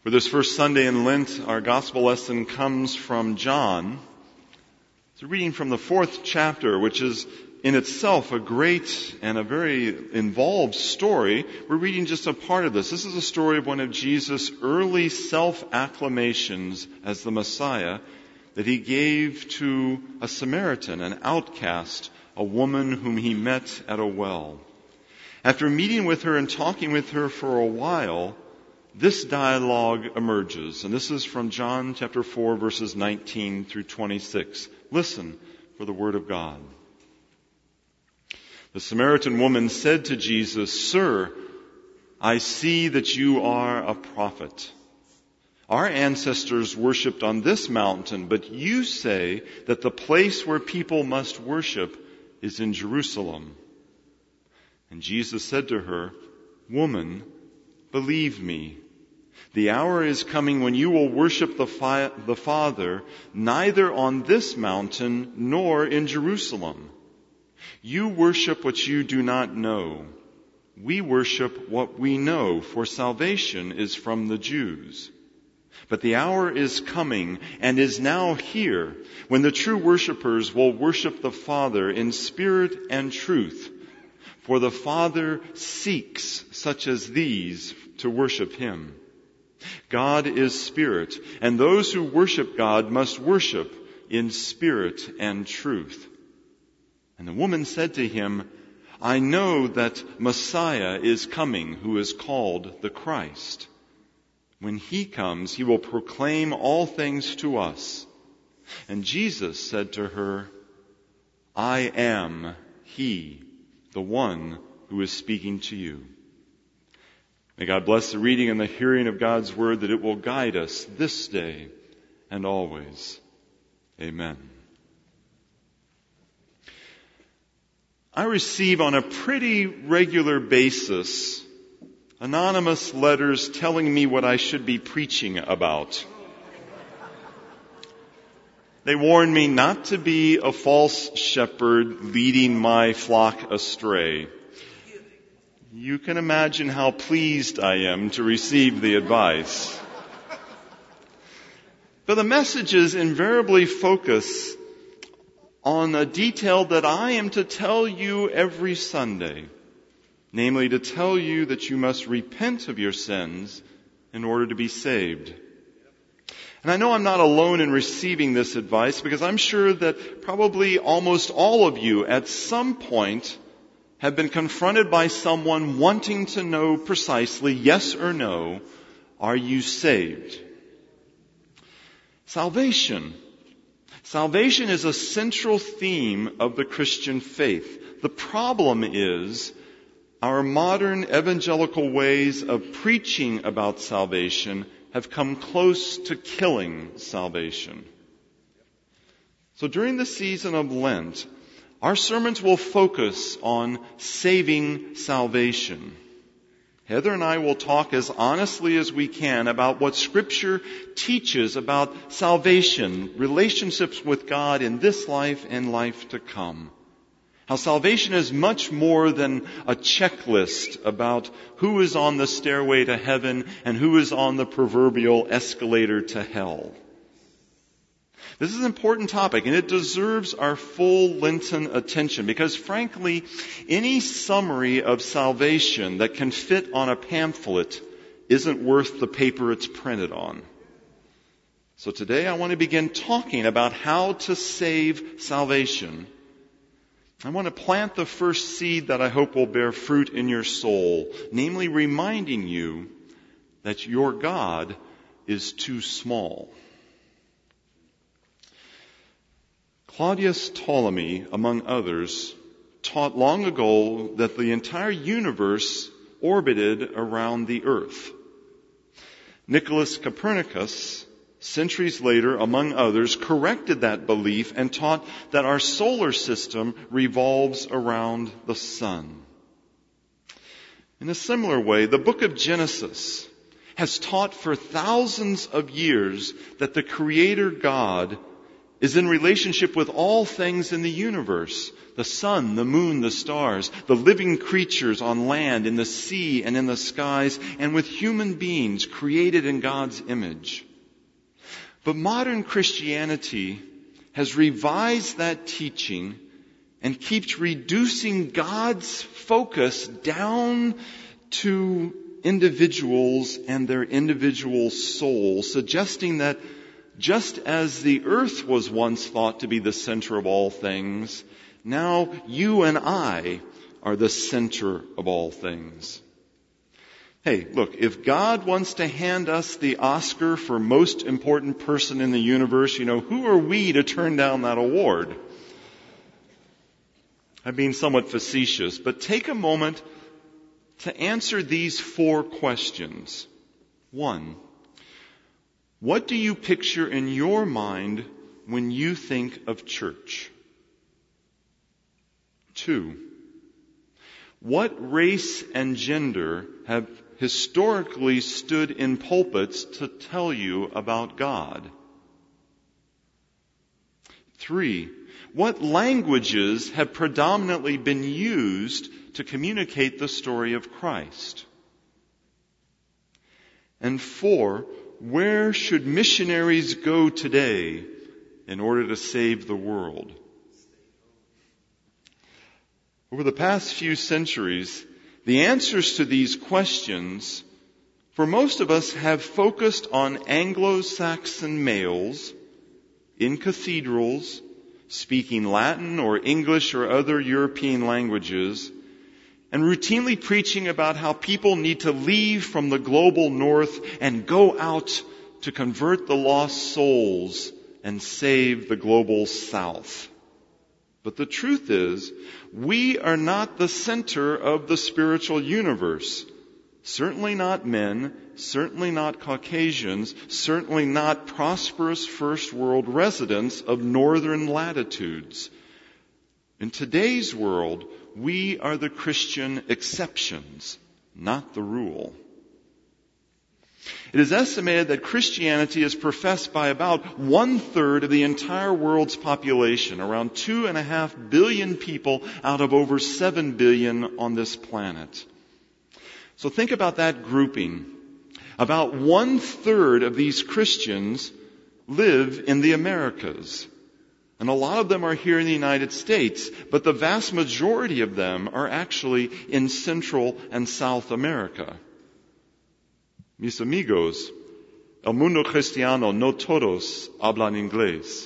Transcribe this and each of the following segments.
For this first Sunday in Lent, our gospel lesson comes from John. It's a reading from the 4th chapter, which is in itself a great and a very involved story. We're reading just a part of this. This is a story of one of Jesus' early self-acclamations as the Messiah that he gave to a Samaritan, an outcast, a woman whom he met at a well. After meeting with her and talking with her for a while, this dialogue emerges, and this is from John chapter 4, verses 19 through 26. Listen for the word of God. The Samaritan woman said to Jesus, "Sir, I see that you are a prophet. Our ancestors worshipped on this mountain, but you say that the place where people must worship is in Jerusalem." And Jesus said to her, "Woman, believe me, the hour is coming when you will worship the Father neither on this mountain nor in Jerusalem. You worship what you do not know. We worship what we know, for salvation is from the Jews. But the hour is coming and is now here when the true worshipers will worship the Father in spirit and truth. For the Father seeks such as these to worship Him. God is spirit, and those who worship God must worship in spirit and truth." And the woman said to him, "I know that Messiah is coming, who is called the Christ. When He comes, He will proclaim all things to us." And Jesus said to her, "I am He, the one who is speaking to you." May God bless the reading and the hearing of God's word, that it will guide us this day and always. Amen. I receive on a pretty regular basis anonymous letters telling me what I should be preaching about. They warn me not to be a false shepherd leading my flock astray. You can imagine how pleased I am to receive the advice. But the messages invariably focus on a detail that I am to tell you every Sunday, namely to tell you that you must repent of your sins in order to be saved. And I know I'm not alone in receiving this advice, because I'm sure that probably almost all of you at some point have been confronted by someone wanting to know precisely, yes or no, are you saved? Salvation. Salvation is a central theme of the Christian faith. The problem is our modern evangelical ways of preaching about salvation have come close to killing salvation. So during the season of Lent, our sermons will focus on saving salvation. Heather and I will talk as honestly as we can about what Scripture teaches about salvation, relationships with God in this life and life to come. How salvation is much more than a checklist about who is on the stairway to heaven and who is on the proverbial escalator to hell. This is an important topic, and it deserves our full Lenten attention, because frankly, any summary of salvation that can fit on a pamphlet isn't worth the paper it's printed on. So today I want to begin talking about how to save salvation. I want to plant the first seed that I hope will bear fruit in your soul, namely reminding you that your God is too small. Claudius Ptolemy, among others, taught long ago that the entire universe orbited around the earth. Nicholas Copernicus, centuries later, among others, corrected that belief and taught that our solar system revolves around the sun. In a similar way, the book of Genesis has taught for thousands of years that the Creator God is in relationship with all things in the universe, the sun, the moon, the stars, the living creatures on land, in the sea, and in the skies, and with human beings created in God's image. But modern Christianity has revised that teaching and keeps reducing God's focus down to individuals and their individual souls, suggesting that just as the earth was once thought to be the center of all things, now you and I are the center of all things. Hey, look, if God wants to hand us the Oscar for most important person in the universe, who are we to turn down that award? I'm being somewhat facetious, but take a moment to answer these 4 questions. 1, what do you picture in your mind when you think of church? 2, what race and gender have historically stood in pulpits to tell you about God? 3, what languages have predominantly been used to communicate the story of Christ? And 4, where should missionaries go today in order to save the world? Over the past few centuries, the answers to these questions, for most of us, have focused on Anglo-Saxon males in cathedrals, speaking Latin or English or other European languages, and routinely preaching about how people need to leave from the global north and go out to convert the lost souls and save the global south. But the truth is, we are not the center of the spiritual universe. Certainly not men, certainly not Caucasians, certainly not prosperous first world residents of northern latitudes. In today's world, we are the Christian exceptions, not the rule. It is estimated that Christianity is professed by about 1/3 of the entire world's population, around 2.5 billion people out of over 7 billion on this planet. So think about that grouping. About 1/3 of these Christians live in the Americas. And a lot of them are here in the United States, but the vast majority of them are actually in Central and South America. Mis amigos, el mundo cristiano no todos hablan inglés.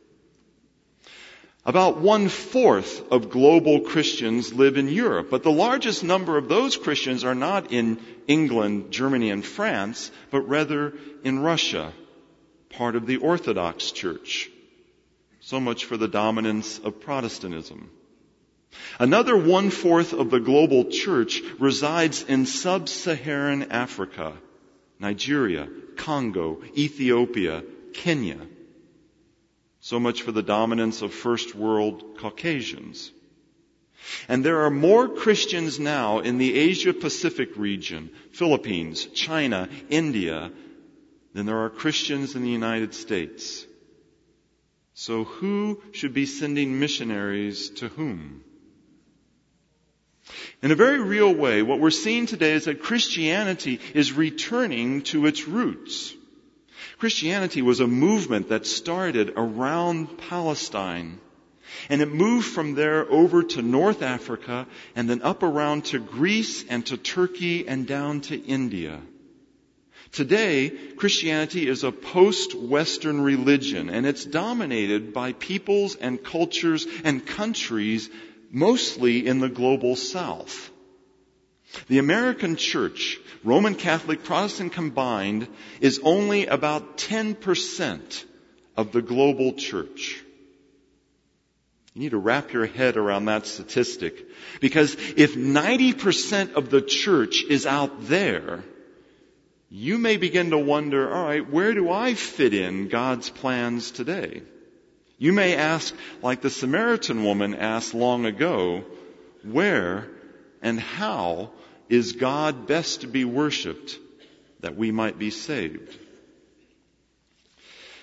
About 1/4 of global Christians live in Europe, but the largest number of those Christians are not in England, Germany, and France, but rather in Russia, part of the Orthodox Church. So much for the dominance of Protestantism. Another 1/4 of the global church resides in sub-Saharan Africa, Nigeria, Congo, Ethiopia, Kenya. So much for the dominance of first world Caucasians. And there are more Christians now in the Asia-Pacific region, Philippines, China, India, than there are Christians in the United States. So who should be sending missionaries to whom? In a very real way, what we're seeing today is that Christianity is returning to its roots. Christianity was a movement that started around Palestine, and it moved from there over to North Africa, and then up around to Greece and to Turkey and down to India. Today, Christianity is a post-Western religion, and it's dominated by peoples and cultures and countries, mostly in the global South. The American church, Roman Catholic, Protestant combined, is only about 10% of the global church. You need to wrap your head around that statistic, because if 90% of the church is out there, you may begin to wonder, all right, where do I fit in God's plans today? You may ask, like the Samaritan woman asked long ago, where and how is God best to be worshipped that we might be saved?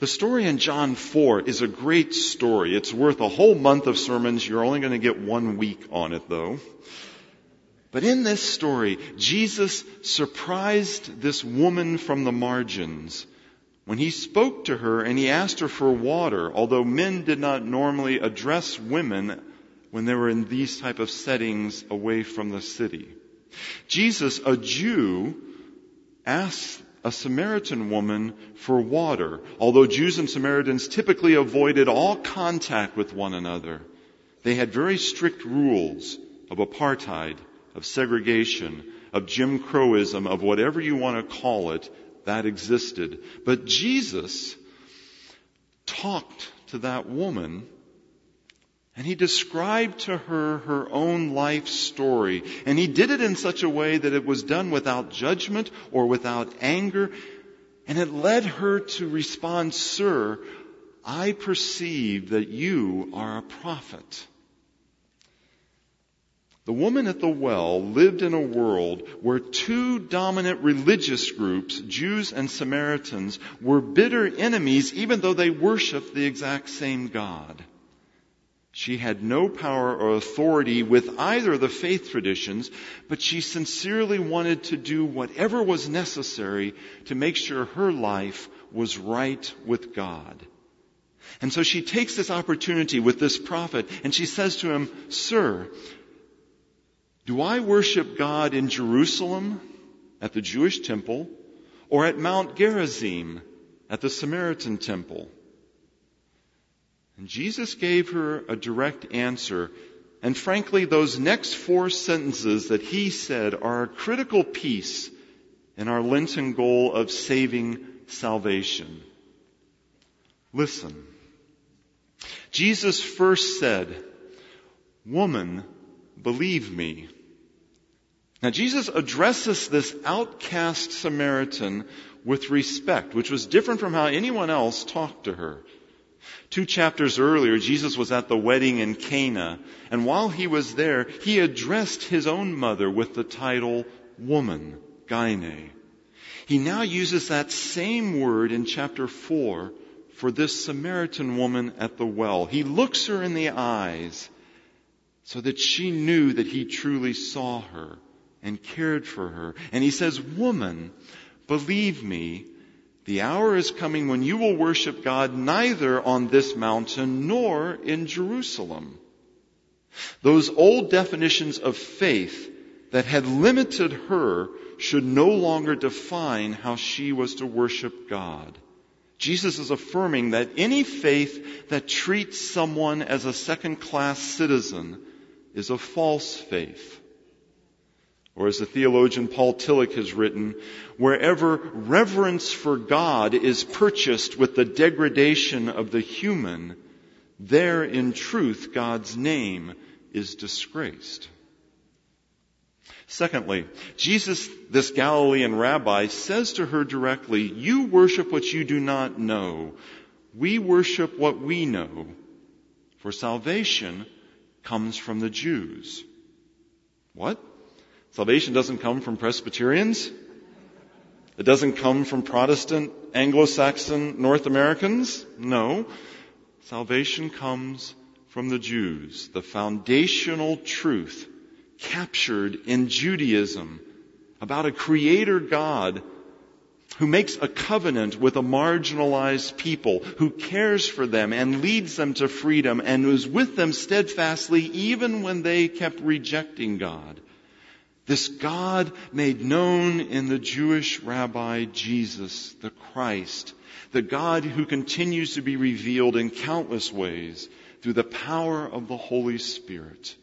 The story in John 4 is a great story. It's worth a whole month of sermons. You're only going to get 1 week on it, though. But in this story, Jesus surprised this woman from the margins when he spoke to her and he asked her for water, although men did not normally address women when they were in these type of settings away from the city. Jesus, a Jew, asked a Samaritan woman for water, although Jews and Samaritans typically avoided all contact with one another. They had very strict rules of apartheid, of segregation, of Jim Crowism, of whatever you want to call it, that existed. But Jesus talked to that woman, and he described to her her own life story. And he did it in such a way that it was done without judgment or without anger. And it led her to respond, "Sir, I perceive that you are a prophet." The woman at the well lived in a world where two dominant religious groups, Jews and Samaritans, were bitter enemies even though they worshiped the exact same God. She had no power or authority with either of the faith traditions, but she sincerely wanted to do whatever was necessary to make sure her life was right with God. And so she takes this opportunity with this prophet and she says to him, "Sir, do I worship God in Jerusalem at the Jewish temple or at Mount Gerizim at the Samaritan temple?" And Jesus gave her a direct answer. And frankly, those next 4 sentences that he said are a critical piece in our Lenten goal of saving salvation. Listen. Jesus first said, "Woman, believe me." Now Jesus addresses this outcast Samaritan with respect, which was different from how anyone else talked to her. 2 chapters earlier, Jesus was at the wedding in Cana, and while he was there, he addressed his own mother with the title woman, Gyne. He now uses that same word in chapter 4 for this Samaritan woman at the well. He looks her in the eyes so that she knew that he truly saw her and cared for her. And he says, "Woman, believe me, the hour is coming when you will worship God neither on this mountain nor in Jerusalem." Those old definitions of faith that had limited her should no longer define how she was to worship God. Jesus is affirming that any faith that treats someone as a second-class citizen is a false faith. Or as the theologian Paul Tillich has written, wherever reverence for God is purchased with the degradation of the human, there in truth God's name is disgraced. Secondly, Jesus, this Galilean rabbi, says to her directly, "You worship what you do not know. We worship what we know. For salvation comes from the Jews." What? Salvation doesn't come from Presbyterians? It doesn't come from Protestant, Anglo-Saxon North Americans? No. Salvation comes from the Jews. The foundational truth captured in Judaism about a creator God who makes a covenant with a marginalized people, who cares for them and leads them to freedom and is with them steadfastly even when they kept rejecting God. This God made known in the Jewish rabbi Jesus, the Christ, the God who continues to be revealed in countless ways through the power of the Holy Spirit.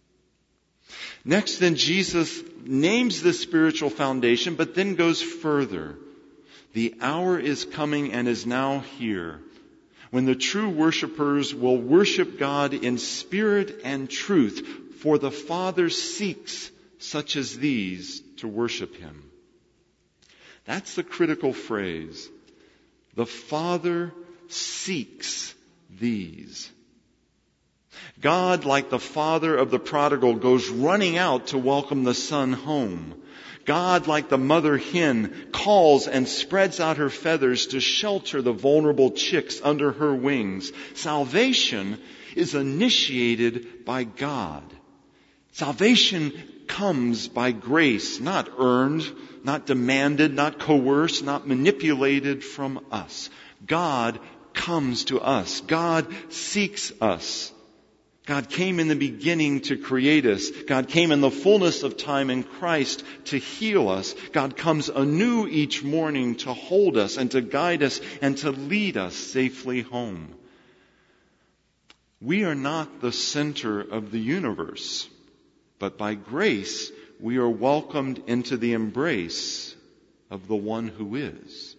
Next, then, Jesus names this spiritual foundation, but then goes further. The hour is coming and is now here when the true worshipers will worship God in spirit and truth, for the Father seeks such as these to worship Him. That's the critical phrase. The Father seeks these. God, like the father of the prodigal, goes running out to welcome the son home. God, like the mother hen, calls and spreads out her feathers to shelter the vulnerable chicks under her wings. Salvation is initiated by God. Salvation comes by grace, not earned, not demanded, not coerced, not manipulated from us. God comes to us. God seeks us. God came in the beginning to create us. God came in the fullness of time in Christ to heal us. God comes anew each morning to hold us and to guide us and to lead us safely home. We are not the center of the universe, but by grace we are welcomed into the embrace of the one who is.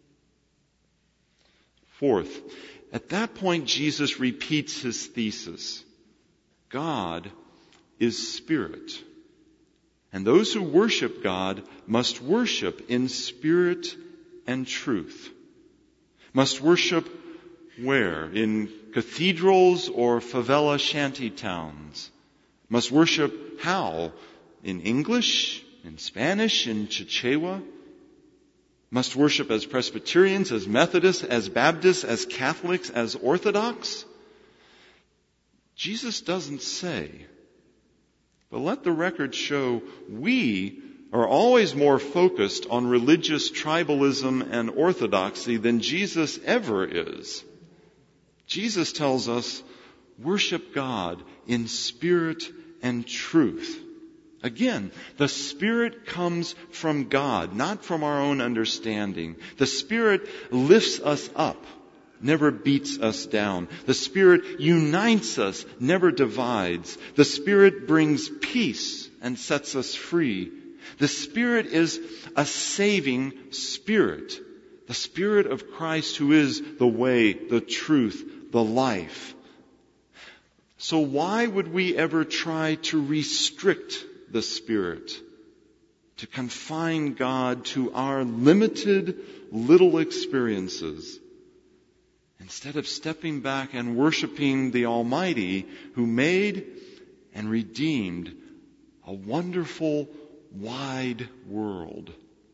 Fourth, at that point Jesus repeats his thesis. God is spirit. And those who worship God must worship in spirit and truth. Must worship where? In cathedrals or favela shanty towns? Must worship how? In English? In Spanish? In Chichewa? Must worship as Presbyterians, as Methodists, as Baptists, as Catholics, as Orthodox? Jesus doesn't say. But let the record show we are always more focused on religious tribalism and orthodoxy than Jesus ever is. Jesus tells us, worship God in spirit and truth. Again, the Spirit comes from God, not from our own understanding. The Spirit lifts us up, never beats us down. The Spirit unites us, never divides. The Spirit brings peace and sets us free. The Spirit is a saving Spirit. The Spirit of Christ who is the way, the truth, the life. So why would we ever try to restrict the Spirit, to confine God to our limited little experiences, instead of stepping back and worshiping the Almighty who made and redeemed a wonderful, wide world?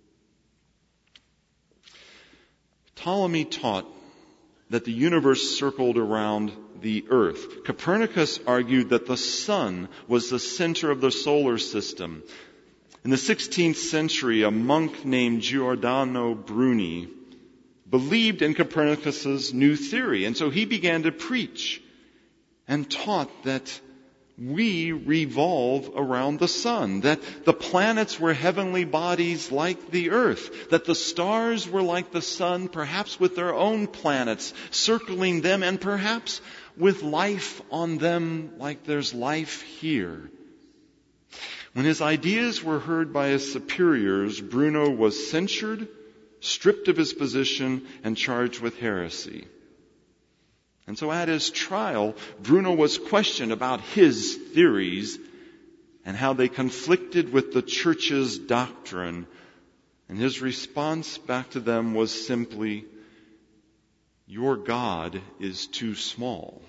Ptolemy taught that the universe circled around the earth. Copernicus argued that the sun was the center of the solar system. In the 16th century, a monk named Giordano Bruni believed in Copernicus's new theory, and so he began to preach and taught that we revolve around the sun, that the planets were heavenly bodies like the earth, that the stars were like the sun, perhaps with their own planets circling them, and perhaps with life on them like there's life here. When his ideas were heard by his superiors, Bruno was censured, stripped of his position, and charged with heresy. And so at his trial, Bruno was questioned about his theories and how they conflicted with the church's doctrine. And his response back to them was simply, "Your God is too small."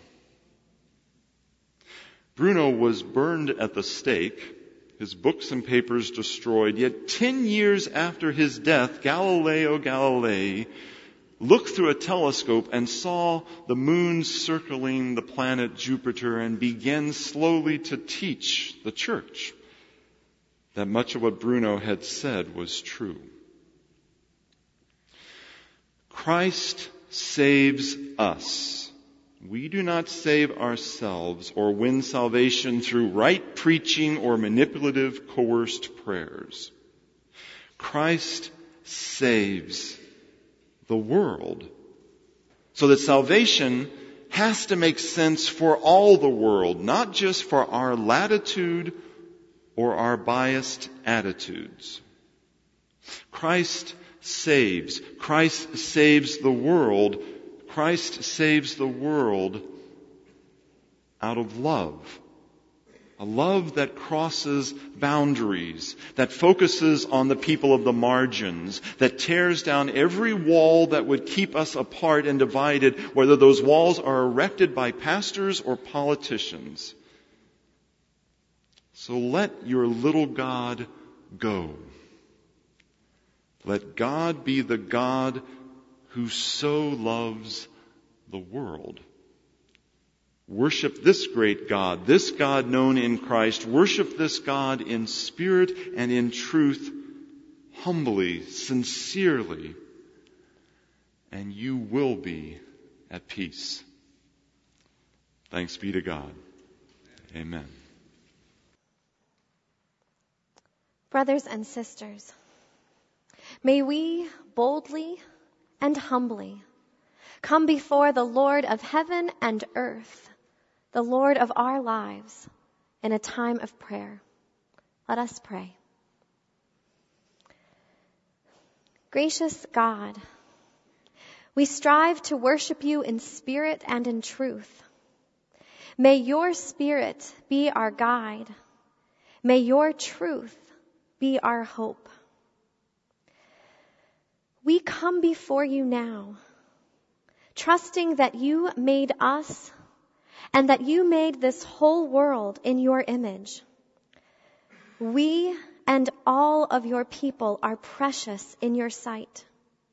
Bruno was burned at the stake, his books and papers destroyed, yet 10 years after his death, Galileo Galilei looked through a telescope and saw the moon circling the planet Jupiter and began slowly to teach the church that much of what Bruno had said was true. Christ saves us. We do not save ourselves or win salvation through right preaching or manipulative, coerced prayers. Christ saves the world, so that salvation has to make sense for all the world, not just for our latitude or our biased attitudes. Christ saves. Christ saves the world. Christ saves the world out of love. A love that crosses boundaries, that focuses on the people of the margins, that tears down every wall that would keep us apart and divided, whether those walls are erected by pastors or politicians. So let your little God go. Let God be the God who so loves the world. Worship this great God, this God known in Christ. Worship this God in spirit and in truth, humbly, sincerely, and you will be at peace. Thanks be to God. Amen. Brothers and sisters, may we boldly and humbly come before the Lord of heaven and earth, the Lord of our lives, in a time of prayer. Let us pray. Gracious God, we strive to worship you in spirit and in truth. May your spirit be our guide. May your truth be our hope. We come before you now, trusting that you made us and that you made this whole world in your image. We and all of your people are precious in your sight.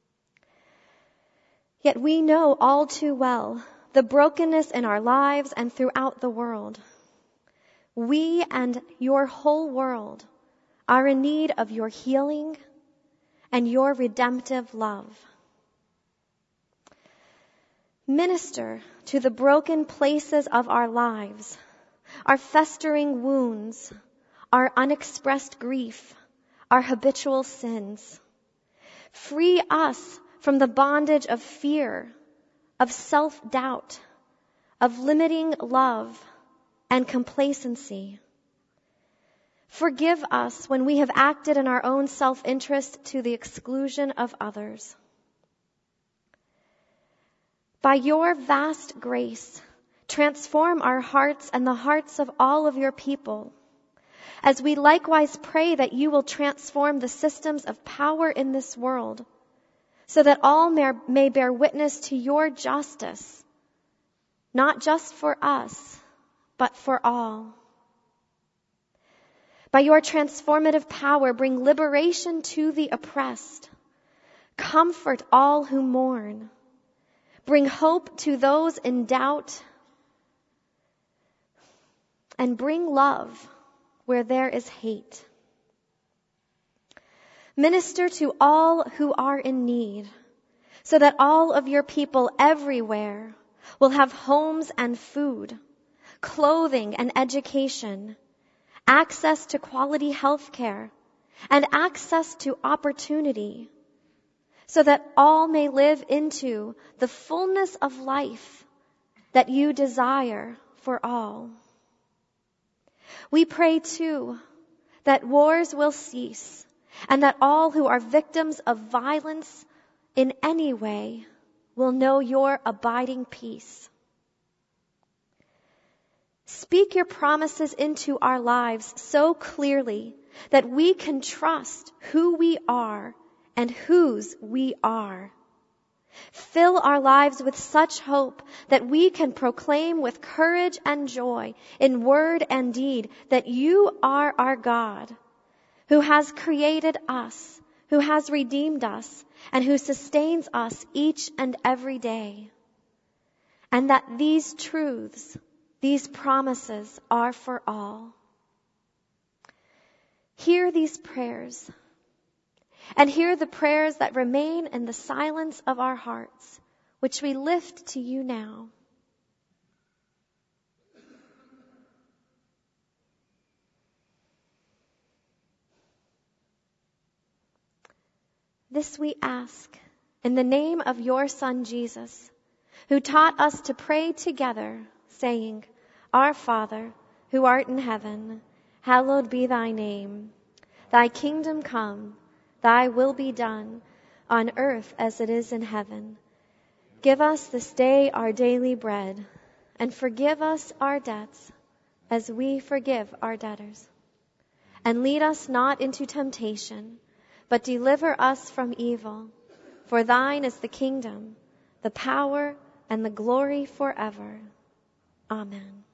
Yet we know all too well the brokenness in our lives and throughout the world. We and your whole world are in need of your healing and your redemptive love. Minister to the broken places of our lives, our festering wounds, our unexpressed grief, our habitual sins. Free us from the bondage of fear, of self-doubt, of limiting love and complacency. Forgive us when we have acted in our own self-interest to the exclusion of others. By your vast grace, transform our hearts and the hearts of all of your people, as we likewise pray that you will transform the systems of power in this world, so that all may bear witness to your justice, not just for us, but for all. By your transformative power, bring liberation to the oppressed. Comfort all who mourn. Bring hope to those in doubt. And bring love where there is hate. Minister to all who are in need, so that all of your people everywhere will have homes and food, clothing and education, access to quality health care, and access to opportunity, so that all may live into the fullness of life that you desire for all. We pray, too, that wars will cease, and that all who are victims of violence in any way will know your abiding peace. Speak your promises into our lives so clearly that we can trust who we are and whose we are. Fill our lives with such hope that we can proclaim with courage and joy in word and deed that you are our God, who has created us, who has redeemed us, and who sustains us each and every day. And that these truths, these promises are for all. Hear these prayers, and hear the prayers that remain in the silence of our hearts, which we lift to you now. This we ask in the name of your Son, Jesus, who taught us to pray together, saying, Our Father, who art in heaven, hallowed be thy name. Thy kingdom come, thy will be done, on earth as it is in heaven. Give us this day our daily bread, and forgive us our debts, as we forgive our debtors. And lead us not into temptation, but deliver us from evil. For thine is the kingdom, the power, and the glory forever. Amen.